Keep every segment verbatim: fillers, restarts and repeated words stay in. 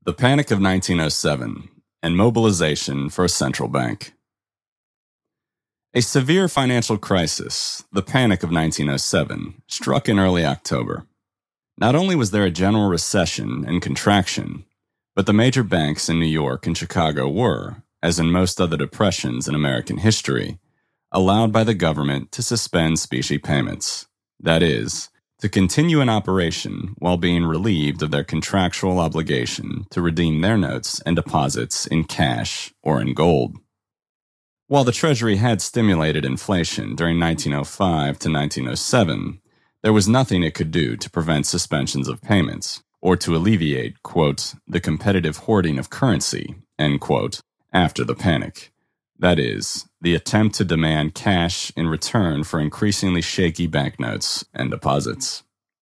The Panic of nineteen oh seven and Mobilization for a Central Bank. A severe financial crisis, the Panic of nineteen oh seven, struck in early October. Not only was there a general recession and contraction, but the major banks in New York and Chicago were, as in most other depressions in American history, allowed by the government to suspend specie payments, that is, to continue in operation while being relieved of their contractual obligation to redeem their notes and deposits in cash or in gold. While the Treasury had stimulated inflation during nineteen oh five to nineteen oh seven, there was nothing it could do to prevent suspensions of payments or to alleviate, quote, the competitive hoarding of currency, end quote, after the panic. That is, the attempt to demand cash in return for increasingly shaky banknotes and deposits.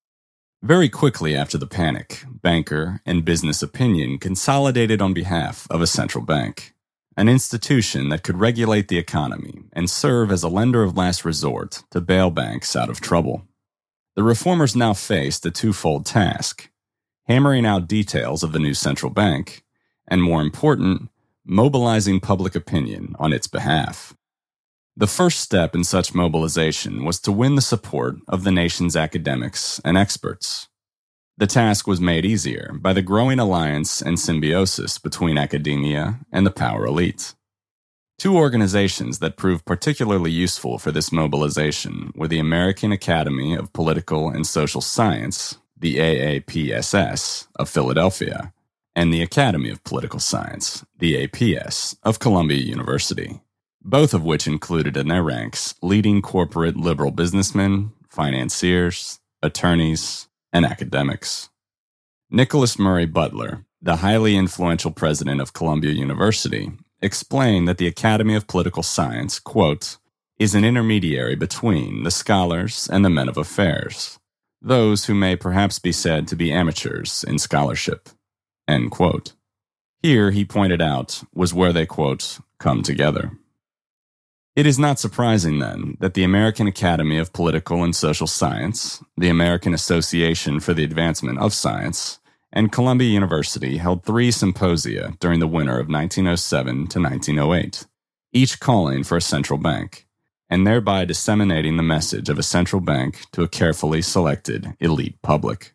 Very quickly after the panic, banker and business opinion consolidated on behalf of a central bank, an institution that could regulate the economy and serve as a lender of last resort to bail banks out of trouble. The reformers now faced a twofold task: hammering out details of the new central bank, and more important, mobilizing public opinion on its behalf. The first step in such mobilization was to win the support of the nation's academics and experts. The task was made easier by the growing alliance and symbiosis between academia and the power elite. Two organizations that proved particularly useful for this mobilization were the American Academy of Political and Social Science, the A A P S S, of Philadelphia, and the Academy of Political Science, the A P S, of Columbia University, both of which included in their ranks leading corporate liberal businessmen, financiers, attorneys, and academics. Nicholas Murray Butler, the highly influential president of Columbia University, explained that the Academy of Political Science, quote, is an intermediary between the scholars and the men of affairs, those who may perhaps be said to be amateurs in scholarship. End quote. Here, he pointed out, was where they, quote, come together. It is not surprising, then, that the American Academy of Political and Social Science, the American Association for the Advancement of Science, and Columbia University held three symposia during the winter of nineteen oh seven to nineteen oh eight, each calling for a central bank, and thereby disseminating the message of a central bank to a carefully selected elite public.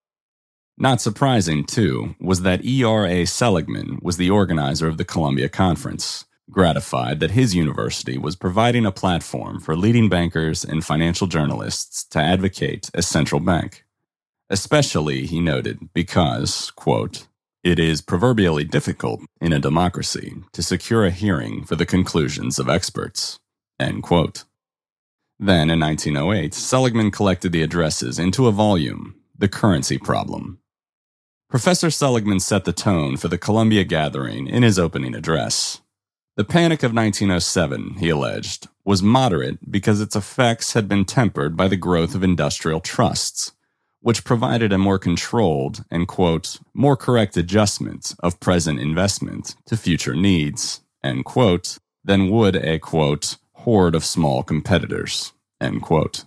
Not surprising, too, was that E R A Seligman was the organizer of the Columbia Conference, gratified that his university was providing a platform for leading bankers and financial journalists to advocate a central bank. Especially, he noted, because, quote, it is proverbially difficult in a democracy to secure a hearing for the conclusions of experts, end quote. Then, in nineteen oh eight, Seligman collected the addresses into a volume, The Currency Problem. Professor Seligman set the tone for the Columbia gathering in his opening address. The Panic of nineteen oh seven, he alleged, was moderate because its effects had been tempered by the growth of industrial trusts, which provided a more controlled and, quote, more correct adjustment of present investment to future needs, end quote, than would a, quote, horde of small competitors, end quote.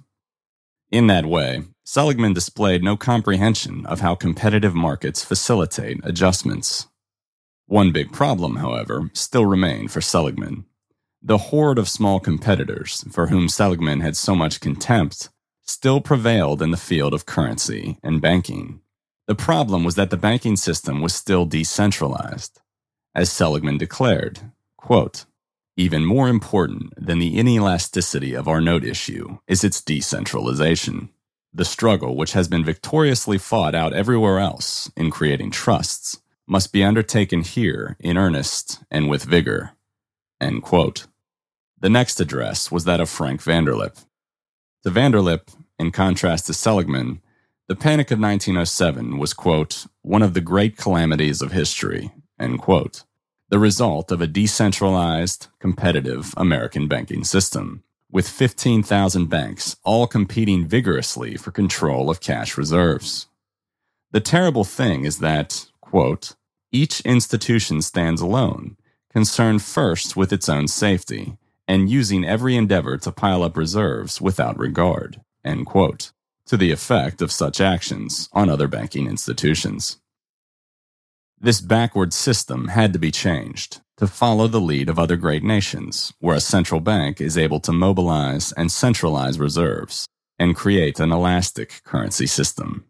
In that way, Seligman displayed no comprehension of how competitive markets facilitate adjustments. One big problem, however, still remained for Seligman. The horde of small competitors, for whom Seligman had so much contempt, still prevailed in the field of currency and banking. The problem was that the banking system was still decentralized. As Seligman declared, quote, even more important than the inelasticity of our note issue is its decentralization. The struggle, which has been victoriously fought out everywhere else in creating trusts, must be undertaken here in earnest and with vigor, end quote. The next address was that of Frank Vanderlip. To Vanderlip, in contrast to Seligman, the Panic of nineteen oh seven was, quote, one of the great calamities of history, end quote, the result of a decentralized, competitive American banking system, with fifteen thousand banks all competing vigorously for control of cash reserves. The terrible thing is that, quote, each institution stands alone, concerned first with its own safety, and using every endeavor to pile up reserves without regard, end quote, to the effect of such actions on other banking institutions. This backward system had to be changed to follow the lead of other great nations, where a central bank is able to mobilize and centralize reserves and create an elastic currency system.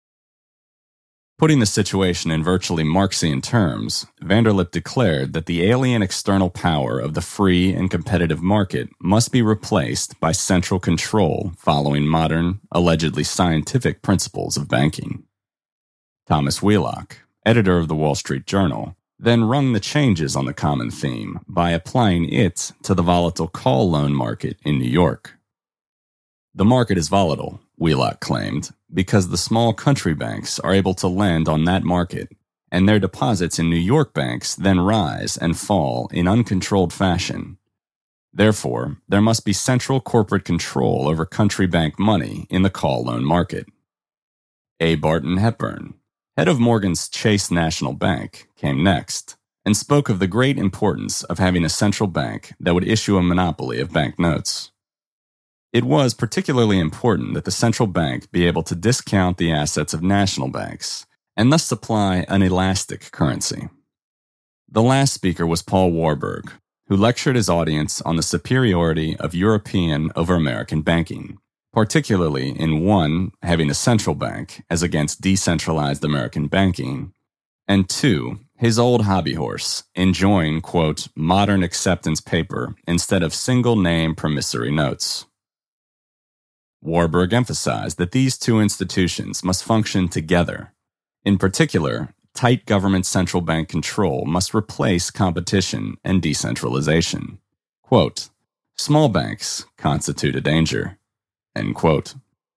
Putting the situation in virtually Marxian terms, Vanderlip declared that the alien external power of the free and competitive market must be replaced by central control following modern, allegedly scientific principles of banking. Thomas Wheelock, editor of the Wall Street Journal, then rung the changes on the common theme by applying it to the volatile call loan market in New York. The market is volatile, Wheelock claimed, because the small country banks are able to lend on that market, and their deposits in New York banks then rise and fall in uncontrolled fashion. Therefore, there must be central corporate control over country bank money in the call loan market. A. Barton Hepburn, head of Morgan's Chase National Bank, came next and spoke of the great importance of having a central bank that would issue a monopoly of banknotes. It was particularly important that the central bank be able to discount the assets of national banks and thus supply an elastic currency. The last speaker was Paul Warburg, who lectured his audience on the superiority of European over American banking, particularly in one, having a central bank as against decentralized American banking, and two, his old hobby horse, enjoying, quote, modern acceptance paper instead of single-name promissory notes. Warburg emphasized that these two institutions must function together. In particular, tight government central bank control must replace competition and decentralization. Quote, small banks constitute a danger. End quote.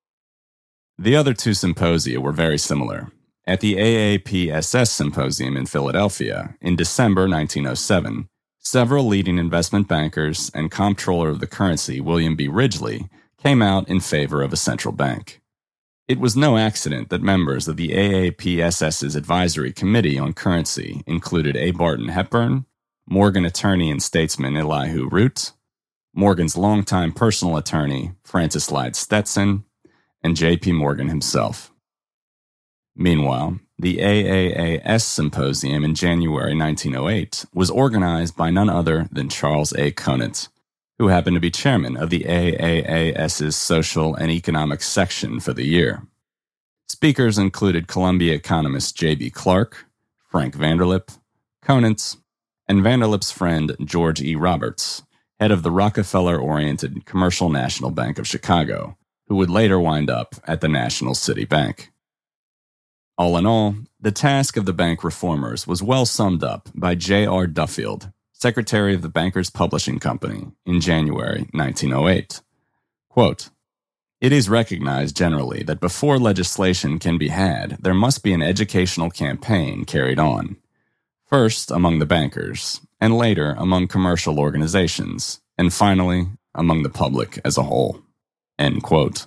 The other two symposia were very similar. At the A A P S S Symposium in Philadelphia in December nineteen oh seven, several leading investment bankers and comptroller of the currency William B. Ridgely came out in favor of a central bank. It was no accident that members of the A A P S S's Advisory Committee on Currency included A. Barton Hepburn, Morgan attorney and statesman Elihu Root, Morgan's longtime personal attorney Francis Lyde Stetson, and J P. Morgan himself. Meanwhile, the A A A S Symposium in January nineteen oh eight was organized by none other than Charles A. Conant, who happened to be chairman of the A A A S's Social and Economic section for the year. Speakers included Columbia economist J B. Clark, Frank Vanderlip, Conant, and Vanderlip's friend George E. Roberts, head of the Rockefeller-oriented Commercial National Bank of Chicago, who would later wind up at the National City Bank. All in all, the task of the bank reformers was well summed up by J R Duffield, secretary of the Bankers Publishing Company, in January nineteen oh eight. Quote, it is recognized generally that before legislation can be had, there must be an educational campaign carried on, first among the bankers, and later among commercial organizations, and finally among the public as a whole. End quote.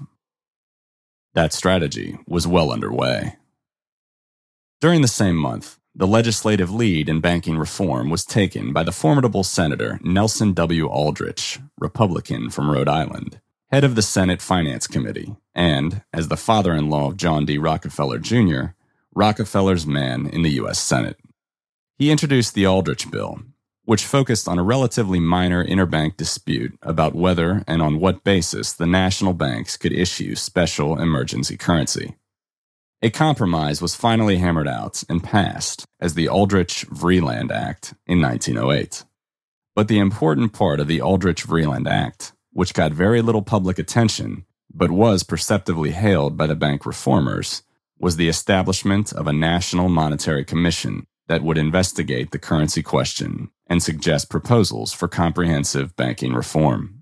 That strategy was well underway. During the same month, the legislative lead in banking reform was taken by the formidable Senator Nelson W. Aldrich, Republican from Rhode Island, head of the Senate Finance Committee, and, as the father-in-law of John D. Rockefeller Junior, Rockefeller's man in the U S Senate. He introduced the Aldrich Bill, which focused on a relatively minor interbank dispute about whether and on what basis the national banks could issue special emergency currency. A compromise was finally hammered out and passed as the Aldrich-Vreeland Act in nineteen oh eight. But the important part of the Aldrich-Vreeland Act, which got very little public attention but was perceptively hailed by the bank reformers, was the establishment of a National Monetary Commission that would investigate the currency question and suggest proposals for comprehensive banking reform.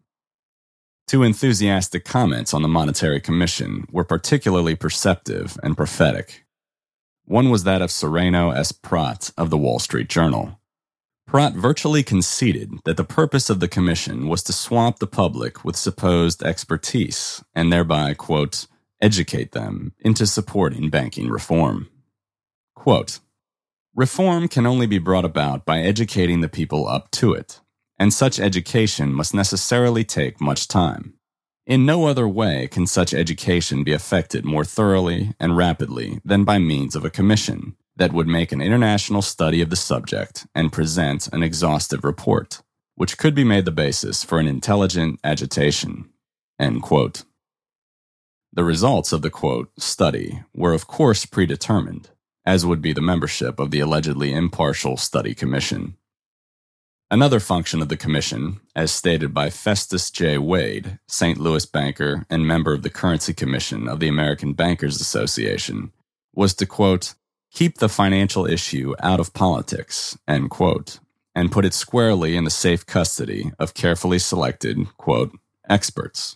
Two enthusiastic comments on the Monetary Commission were particularly perceptive and prophetic. One was that of Sereno S. Pratt of the Wall Street Journal. Pratt virtually conceded that the purpose of the commission was to swamp the public with supposed expertise and thereby, quote, educate them into supporting banking reform. Quote, reform can only be brought about by educating the people up to it, and such education must necessarily take much time. In no other way can such education be effected more thoroughly and rapidly than by means of a commission that would make an international study of the subject and present an exhaustive report, which could be made the basis for an intelligent agitation." End quote. The results of the, quote, study were of course predetermined, as would be the membership of the allegedly impartial study commission. Another function of the commission, as stated by Festus J. Wade, Saint Louis banker and member of the Currency Commission of the American Bankers Association, was to, quote, keep the financial issue out of politics, end quote, and put it squarely in the safe custody of carefully selected, quote, experts.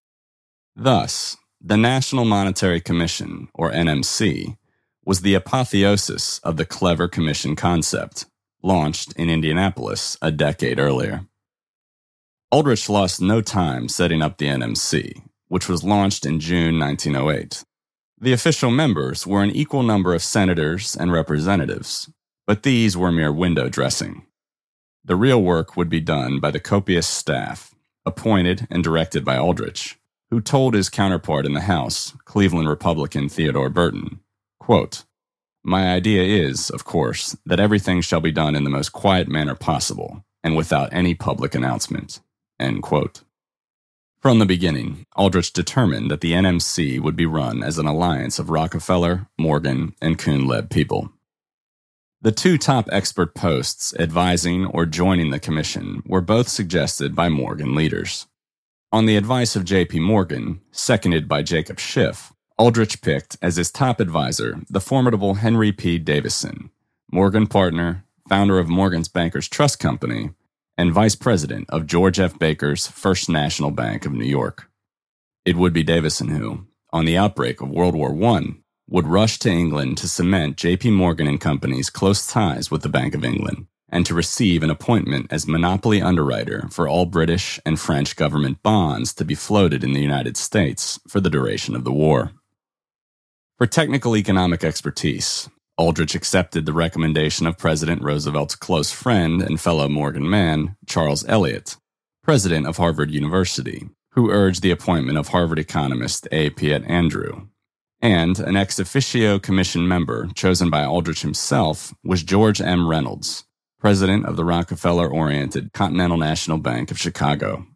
Thus, the National Monetary Commission, or N M C, was the apotheosis of the clever commission concept, launched in Indianapolis a decade earlier. Aldrich lost no time setting up the N M C, which was launched in June nineteen oh eight. The official members were an equal number of senators and representatives, but these were mere window dressing. The real work would be done by the copious staff, appointed and directed by Aldrich, who told his counterpart in the House, Cleveland Republican Theodore Burton, quote, "My idea is, of course, that everything shall be done in the most quiet manner possible, and without any public announcement." End quote. From the beginning, Aldrich determined that the N M C would be run as an alliance of Rockefeller, Morgan, and Kuhn-Loeb people. The two top expert posts advising or joining the commission were both suggested by Morgan leaders. On the advice of J P Morgan, seconded by Jacob Schiff, Aldrich picked as his top advisor the formidable Henry P. Davison, Morgan partner, founder of Morgan's Bankers Trust Company, and vice president of George F. Baker's First National Bank of New York. It would be Davison who, on the outbreak of World War One, would rush to England to cement J P Morgan and Company's close ties with the Bank of England, and to receive an appointment as monopoly underwriter for all British and French government bonds to be floated in the United States for the duration of the war. For technical economic expertise, Aldrich accepted the recommendation of President Roosevelt's close friend and fellow Morgan man, Charles Eliot, president of Harvard University, who urged the appointment of Harvard economist A. Piet Andrew. And an ex officio commission member chosen by Aldrich himself was George M. Reynolds, president of the Rockefeller-oriented Continental National Bank of Chicago.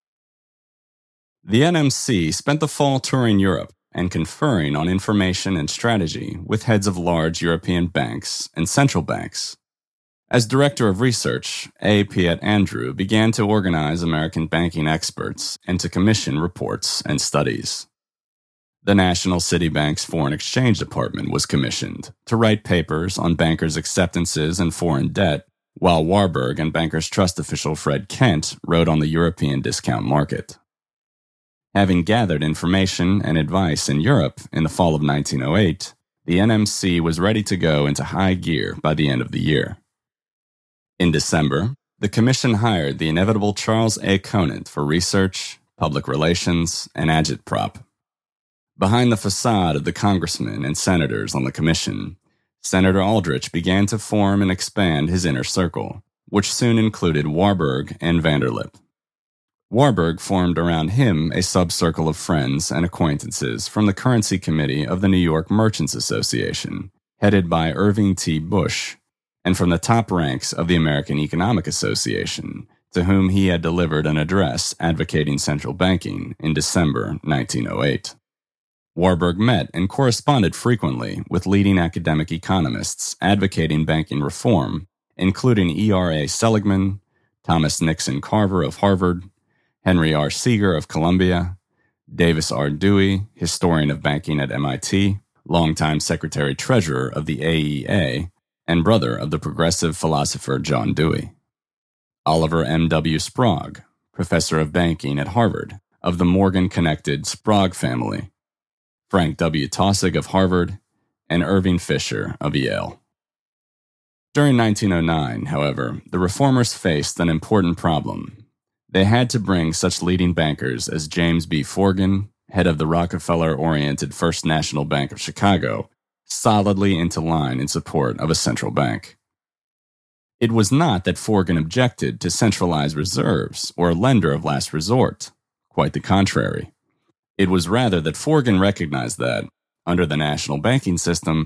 The N M C spent the fall touring Europe and conferring on information and strategy with heads of large European banks and central banks. As director of research, A. Piet Andrew began to organize American banking experts and to commission reports and studies. The National City Bank's Foreign Exchange Department was commissioned to write papers on bankers' acceptances and foreign debt, while Warburg and Bankers Trust official Fred Kent wrote on the European discount market. Having gathered information and advice in Europe in the fall of nineteen oh eight, the N M C was ready to go into high gear by the end of the year. In December, the Commission hired the inevitable Charles A. Conant for research, public relations, and agitprop. Behind the facade of the congressmen and senators on the Commission, Senator Aldrich began to form and expand his inner circle, which soon included Warburg and Vanderlip. Warburg formed around him a subcircle of friends and acquaintances from the Currency Committee of the New York Merchants Association, headed by Irving T. Bush, and from the top ranks of the American Economic Association, to whom he had delivered an address advocating central banking in December nineteen oh eight. Warburg met and corresponded frequently with leading academic economists advocating banking reform, including E R A Seligman, Thomas Nixon Carver of Harvard, Henry R. Seeger of Columbia, Davis R. Dewey, historian of banking at M I T, longtime secretary-treasurer of the A E A, and brother of the progressive philosopher John Dewey. Oliver M. W. Sprague, professor of banking at Harvard, of the Morgan-connected Sprague family, Frank W. Taussig of Harvard, and Irving Fisher of Yale. During nineteen oh nine, however, the reformers faced an important problem. They had to bring such leading bankers as James B. Forgan, head of the Rockefeller-oriented First National Bank of Chicago, solidly into line in support of a central bank. It was not that Forgan objected to centralized reserves or a lender of last resort. Quite the contrary. It was rather that Forgan recognized that, under the national banking system,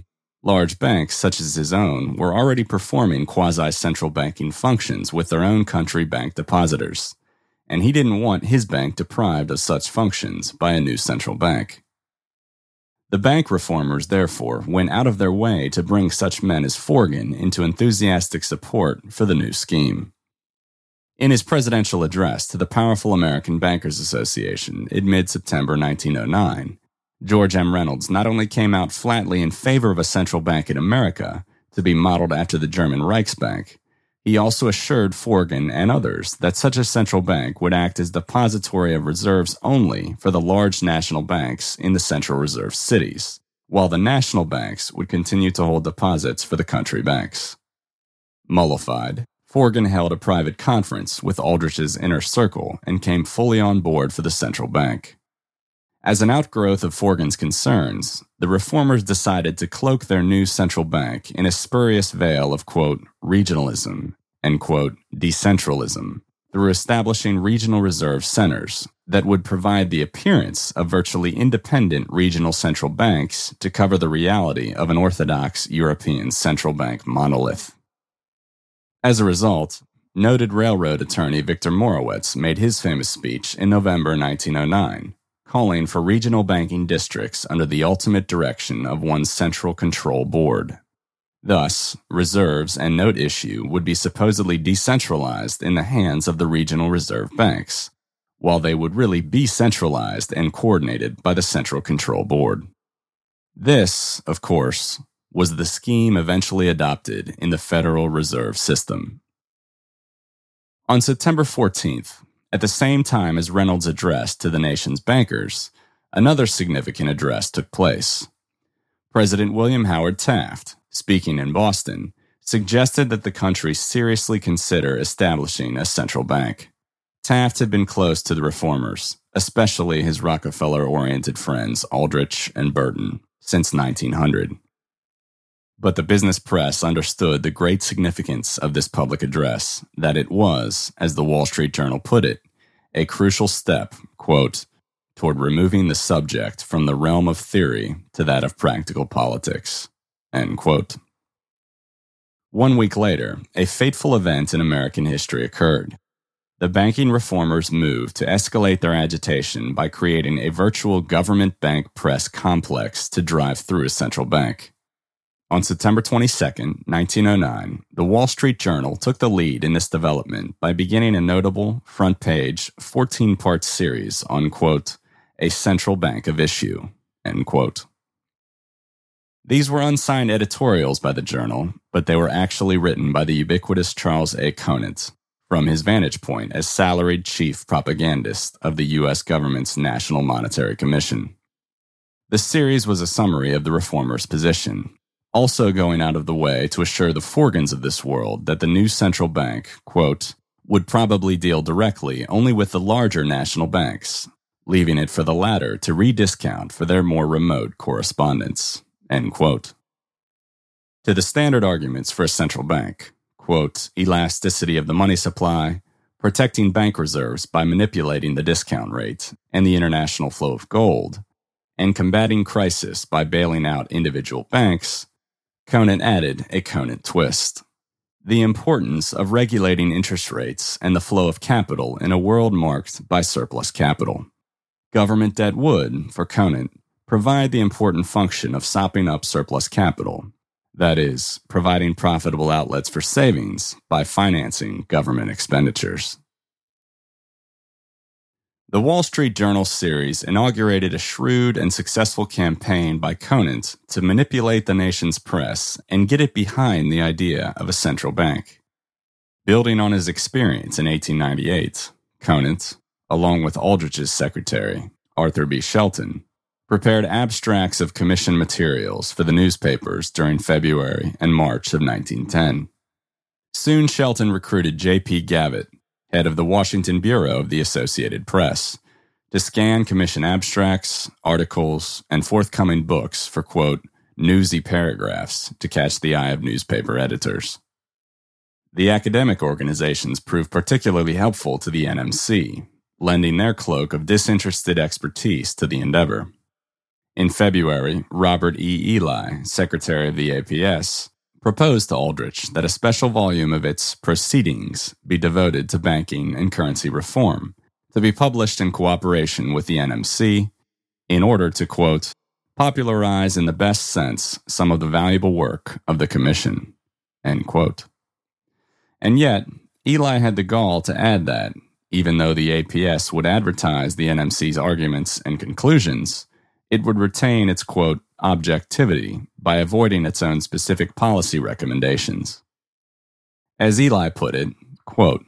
Large banks, such as his own, were already performing quasi-central banking functions with their own country bank depositors, and he didn't want his bank deprived of such functions by a new central bank. The bank reformers, therefore, went out of their way to bring such men as Forgan into enthusiastic support for the new scheme. In his presidential address to the powerful American Bankers Association in mid-September nineteen oh nine, George M. Reynolds not only came out flatly in favor of a central bank in America, to be modeled after the German Reichsbank, he also assured Forgan and others that such a central bank would act as depository of reserves only for the large national banks in the Central Reserve cities, while the national banks would continue to hold deposits for the country banks. Mollified, Forgan held a private conference with Aldrich's inner circle and came fully on board for the central bank. As an outgrowth of Forgan's concerns, the reformers decided to cloak their new central bank in a spurious veil of, quote, regionalism and, quote, decentralism through establishing regional reserve centers that would provide the appearance of virtually independent regional central banks to cover the reality of an orthodox European central bank monolith. As a result, noted railroad attorney Victor Morawetz made his famous speech in November nineteen oh nine, calling for regional banking districts under the ultimate direction of one central control board. Thus, reserves and note issue would be supposedly decentralized in the hands of the regional reserve banks, while they would really be centralized and coordinated by the Central Control Board. This, of course, was the scheme eventually adopted in the Federal Reserve System. On September fourteenth, at the same time as Reynolds' address to the nation's bankers, another significant address took place. President William Howard Taft, speaking in Boston, suggested that the country seriously consider establishing a central bank. Taft had been close to the reformers, especially his Rockefeller-oriented friends Aldrich and Burton, since nineteen hundred. But the business press understood the great significance of this public address, that it was, as the Wall Street Journal put it, a crucial step, quote, toward removing the subject from the realm of theory to that of practical politics, end quote. One week later, a fateful event in American history occurred. The banking reformers moved to escalate their agitation by creating a virtual government bank press complex to drive through a central bank. On September twenty-second, nineteen oh nine, the Wall Street Journal took the lead in this development by beginning a notable, front-page, fourteen-part series on, quote, a central bank of issue, end quote. These were unsigned editorials by the Journal, but they were actually written by the ubiquitous Charles A. Conant, from his vantage point as salaried chief propagandist of the U S government's National Monetary Commission. The series was a summary of the reformers' position, also going out of the way to assure the Forgans of this world that the new central bank, quote, would probably deal directly only with the larger national banks, leaving it for the latter to rediscount for their more remote correspondents, end quote. To the standard arguments for a central bank, quote, elasticity of the money supply, protecting bank reserves by manipulating the discount rate and the international flow of gold, and combating crisis by bailing out individual banks, Conant added a Conant twist: the importance of regulating interest rates and the flow of capital in a world marked by surplus capital. Government debt would, for Conant, provide the important function of sopping up surplus capital, that is, providing profitable outlets for savings by financing government expenditures. The Wall Street Journal series inaugurated a shrewd and successful campaign by Conant to manipulate the nation's press and get it behind the idea of a central bank. Building on his experience in eighteen ninety-eight, Conant, along with Aldrich's secretary, Arthur B. Shelton, prepared abstracts of commission materials for the newspapers during February and March of nineteen ten. Soon Shelton recruited J P Gavitt, head of the Washington Bureau of the Associated Press, to scan commission abstracts, articles, and forthcoming books for, quote, newsy paragraphs to catch the eye of newspaper editors. The academic organizations proved particularly helpful to the N M C, lending their cloak of disinterested expertise to the endeavor. In February, Robert E. Ely, Secretary of the A P S, proposed to Aldrich that a special volume of its Proceedings be devoted to banking and currency reform, to be published in cooperation with the N M C, in order to, quote, popularize in the best sense some of the valuable work of the Commission, end quote. And yet, Ely had the gall to add that, even though the A P S would advertise the N M C's arguments and conclusions, it would retain its, quote, objectivity by avoiding its own specific policy recommendations. As Ely put it, quote,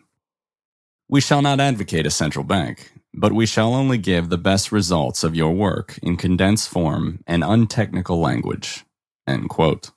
we shall not advocate a central bank, but we shall only give the best results of your work in condensed form and untechnical language, end quote.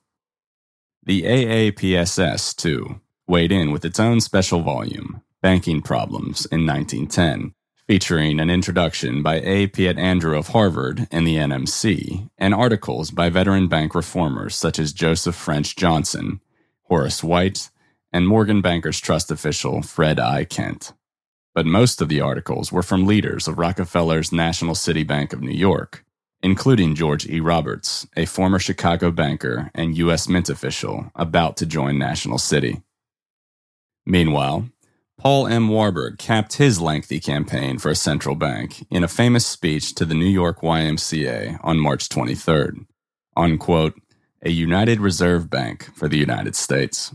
The A A P S S, too, weighed in with its own special volume, Banking Problems, in nineteen ten, featuring an introduction by A. Piet Andrew of Harvard and the N M C, and articles by veteran bank reformers such as Joseph French Johnson, Horace White, and Morgan Bankers Trust official Fred I. Kent. But most of the articles were from leaders of Rockefeller's National City Bank of New York, including George E. Roberts, a former Chicago banker and U S Mint official about to join National City. Meanwhile, Paul M. Warburg capped his lengthy campaign for a central bank in a famous speech to the New York Y M C A on March twenty-third, on, quote, a United Reserve Bank for the United States.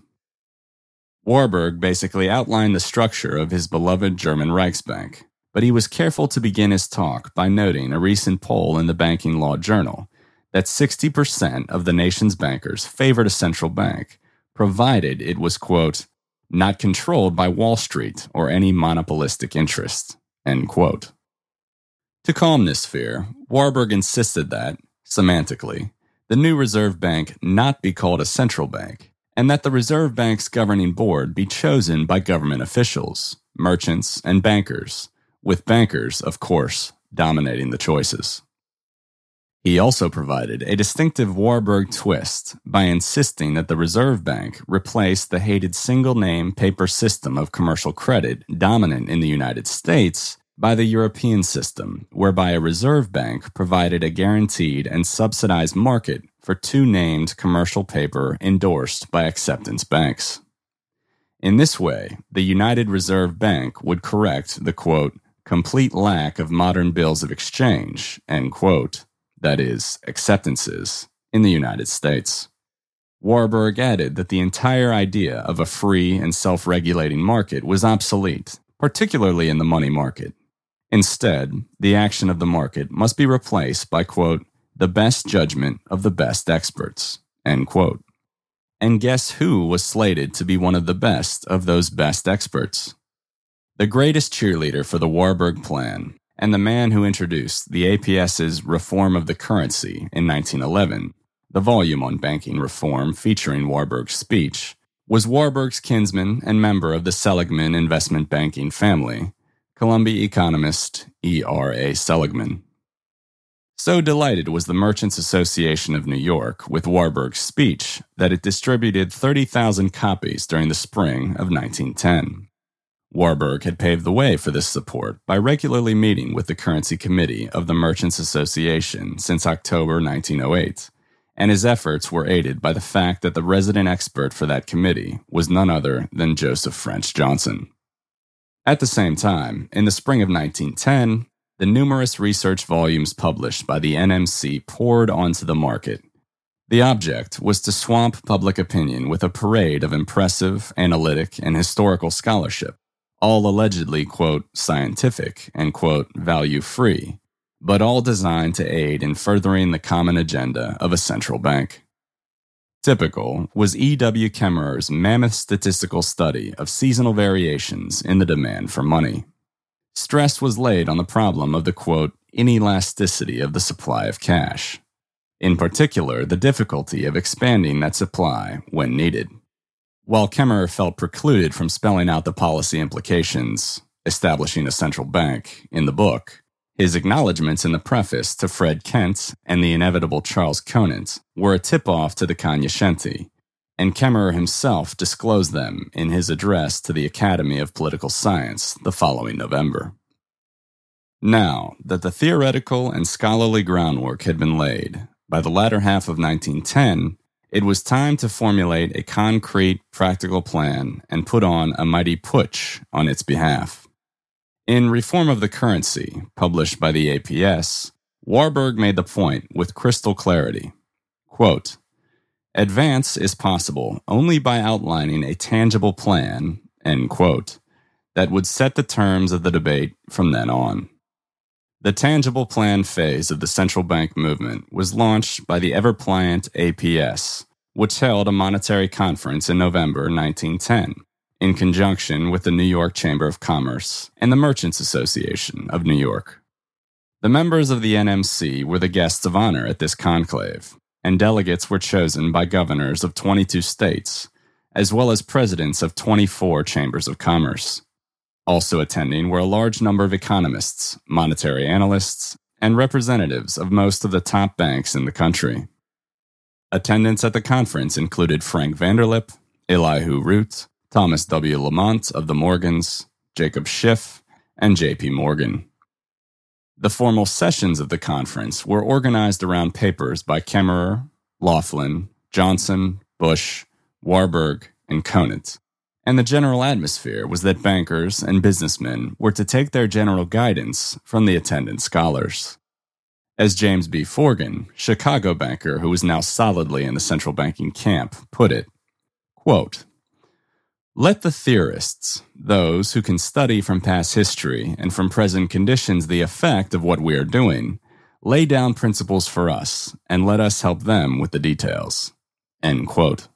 Warburg basically outlined the structure of his beloved German Reichsbank, but he was careful to begin his talk by noting a recent poll in the Banking Law Journal that sixty percent of the nation's bankers favored a central bank, provided it was, quote, not controlled by Wall Street or any monopolistic interest, end quote. To calm this fear, Warburg insisted that, semantically, the new Reserve Bank not be called a central bank, and that the Reserve Bank's governing board be chosen by government officials, merchants, and bankers, with bankers, of course, dominating the choices. He also provided a distinctive Warburg twist by insisting that the Reserve Bank replace the hated single-name paper system of commercial credit dominant in the United States by the European system, whereby a Reserve Bank provided a guaranteed and subsidized market for two named commercial paper endorsed by acceptance banks. In this way, the United Reserve Bank would correct the, quote, complete lack of modern bills of exchange, end quote, that is, acceptances, in the United States. Warburg added that the entire idea of a free and self-regulating market was obsolete, particularly in the money market. Instead, the action of the market must be replaced by, quote, the best judgment of the best experts, end quote. And guess who was slated to be one of the best of those best experts? The greatest cheerleader for the Warburg Plan, and the man who introduced the APS's Reform of the Currency in nineteen eleven, the volume on banking reform featuring Warburg's speech, was Warburg's kinsman and member of the Seligman investment banking family, Columbia economist E R A Seligman. So delighted was the Merchants Association of New York with Warburg's speech that it distributed thirty thousand copies during the spring of nineteen ten. Warburg had paved the way for this support by regularly meeting with the Currency Committee of the Merchants Association since October nineteen oh eight, and his efforts were aided by the fact that the resident expert for that committee was none other than Joseph French Johnson. At the same time, in the spring of nineteen ten, the numerous research volumes published by the N M C poured onto the market. The object was to swamp public opinion with a parade of impressive, analytic, and historical scholarship, all allegedly, quote, scientific and, quote, value-free, but all designed to aid in furthering the common agenda of a central bank. Typical was E W Kemmerer's mammoth statistical study of seasonal variations in the demand for money. Stress was laid on the problem of the, quote, inelasticity of the supply of cash. In particular, the difficulty of expanding that supply when needed. While Kemmerer felt precluded from spelling out the policy implications, establishing a central bank, in the book, his acknowledgments in the preface to Fred Kent and the inevitable Charles Conant were a tip-off to the cognoscenti, and Kemmerer himself disclosed them in his address to the Academy of Political Science the following November. Now that the theoretical and scholarly groundwork had been laid, by the latter half of nineteen ten, it was time to formulate a concrete, practical plan and put on a mighty putsch on its behalf. In Reform of the Currency, published by the A P S, Warburg made the point with crystal clarity. Quote, "Advance is possible only by outlining a tangible plan," end quote, that would set the terms of the debate from then on. The tangible plan phase of the central bank movement was launched by the ever-pliant A P S, which held a monetary conference in November nineteen ten, in conjunction with the New York Chamber of Commerce and the Merchants Association of New York. The members of the N M C were the guests of honor at this conclave, and delegates were chosen by governors of twenty-two states, as well as presidents of twenty-four chambers of commerce. Also attending were a large number of economists, monetary analysts, and representatives of most of the top banks in the country. Attendance at the conference included Frank Vanderlip, Elihu Root, Thomas W. Lamont of the Morgans, Jacob Schiff, and J P. Morgan. The formal sessions of the conference were organized around papers by Kemmerer, Laughlin, Johnson, Bush, Warburg, and Conant, and the general atmosphere was that bankers and businessmen were to take their general guidance from the attendant scholars. As James B. Forgan, Chicago banker who was now solidly in the central banking camp, put it, quote, "Let the theorists, those who can study from past history and from present conditions the effect of what we are doing, lay down principles for us, and let us help them with the details." End quote.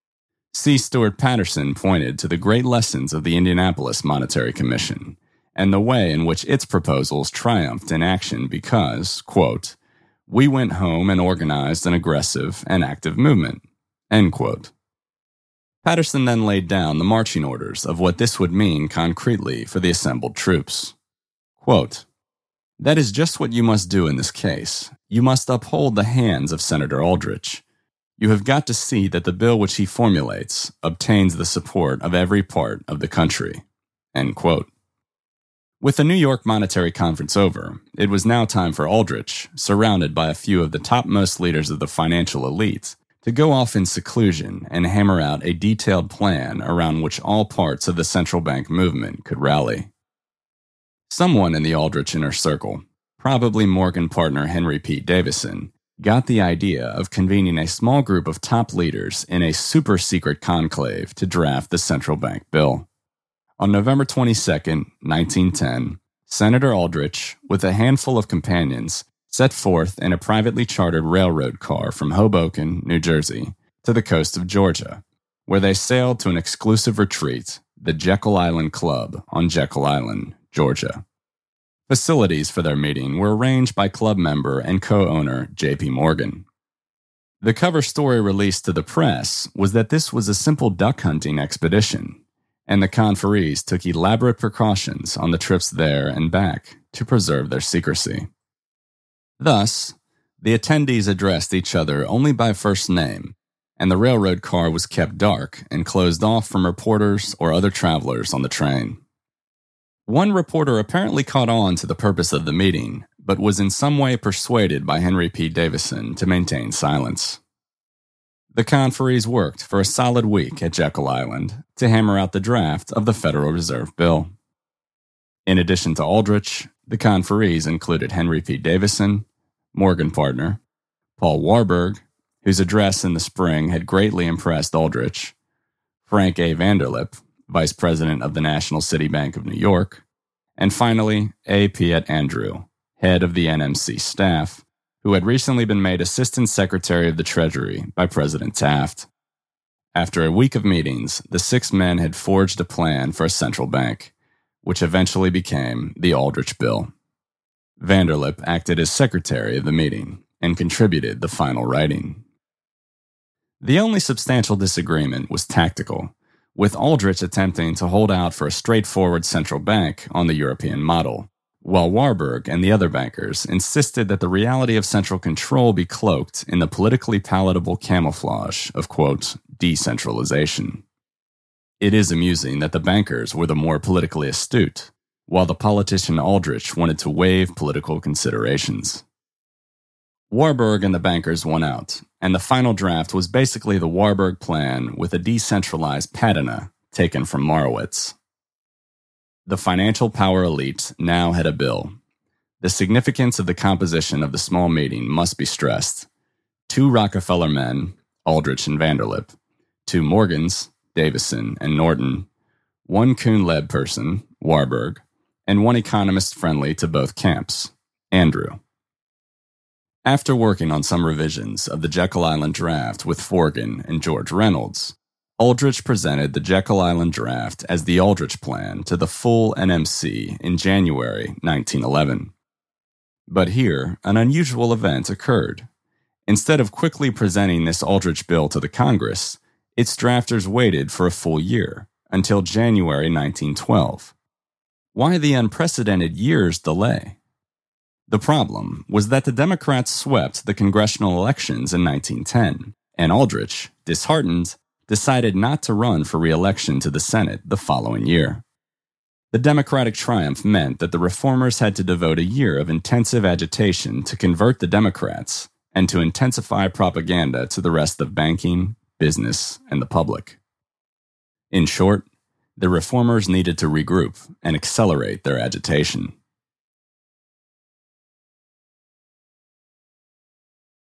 C. Stuart Patterson pointed to the great lessons of the Indianapolis Monetary Commission and the way in which its proposals triumphed in action because, quote, "we went home and organized an aggressive and active movement," end quote. Patterson then laid down the marching orders of what this would mean concretely for the assembled troops. Quote, "That is just what you must do in this case. You must uphold the hands of Senator Aldrich. You have got to see that the bill which he formulates obtains the support of every part of the country." End quote. With the New York Monetary Conference over, it was now time for Aldrich, surrounded by a few of the topmost leaders of the financial elite, to go off in seclusion and hammer out a detailed plan around which all parts of the central bank movement could rally. Someone in the Aldrich inner circle, probably Morgan partner Henry P. Davison, got the idea of convening a small group of top leaders in a super-secret conclave to draft the central bank bill. On November twenty-second, nineteen ten, Senator Aldrich, with a handful of companions, set forth in a privately chartered railroad car from Hoboken, New Jersey, to the coast of Georgia, where they sailed to an exclusive retreat, the Jekyll Island Club on Jekyll Island, Georgia. Facilities for their meeting were arranged by club member and co-owner J P. Morgan. The cover story released to the press was that this was a simple duck hunting expedition, and the conferees took elaborate precautions on the trips there and back to preserve their secrecy. Thus, the attendees addressed each other only by first name, and the railroad car was kept dark and closed off from reporters or other travelers on the train. One reporter apparently caught on to the purpose of the meeting, but was in some way persuaded by Henry P. Davison to maintain silence. The conferees worked for a solid week at Jekyll Island to hammer out the draft of the Federal Reserve Bill. In addition to Aldrich, the conferees included Henry P. Davison, Morgan partner, Paul Warburg, whose address in the spring had greatly impressed Aldrich, Frank A. Vanderlip, vice president of the National City Bank of New York, and finally, A. Piet Andrew, head of the N M C staff, who had recently been made Assistant Secretary of the Treasury by President Taft. After a week of meetings, the six men had forged a plan for a central bank, which eventually became the Aldrich Bill. Vanderlip acted as secretary of the meeting and contributed the final writing. The only substantial disagreement was tactical, with Aldrich attempting to hold out for a straightforward central bank on the European model, while Warburg and the other bankers insisted that the reality of central control be cloaked in the politically palatable camouflage of, quote, decentralization. It is amusing that the bankers were the more politically astute, while the politician Aldrich wanted to waive political considerations. Warburg and the bankers won out, and the final draft was basically the Warburg Plan with a decentralized patina taken from Marowitz. The financial power elite now had a bill. The significance of the composition of the small meeting must be stressed. Two Rockefeller men, Aldrich and Vanderlip, two Morgans, Davison and Norton, one Kuhn-Leb person, Warburg, and one economist friendly to both camps, Andrew. After working on some revisions of the Jekyll Island draft with Forgan and George Reynolds, Aldrich presented the Jekyll Island draft as the Aldrich Plan to the full N M C in January nineteen eleven. But here, an unusual event occurred. Instead of quickly presenting this Aldrich bill to the Congress, its drafters waited for a full year, until January nineteen twelve. Why the unprecedented year's delay? The problem was that the Democrats swept the congressional elections in nineteen ten, and Aldrich, disheartened, decided not to run for re-election to the Senate the following year. The Democratic triumph meant that the reformers had to devote a year of intensive agitation to convert the Democrats and to intensify propaganda to the rest of banking, business, and the public. In short, the reformers needed to regroup and accelerate their agitation.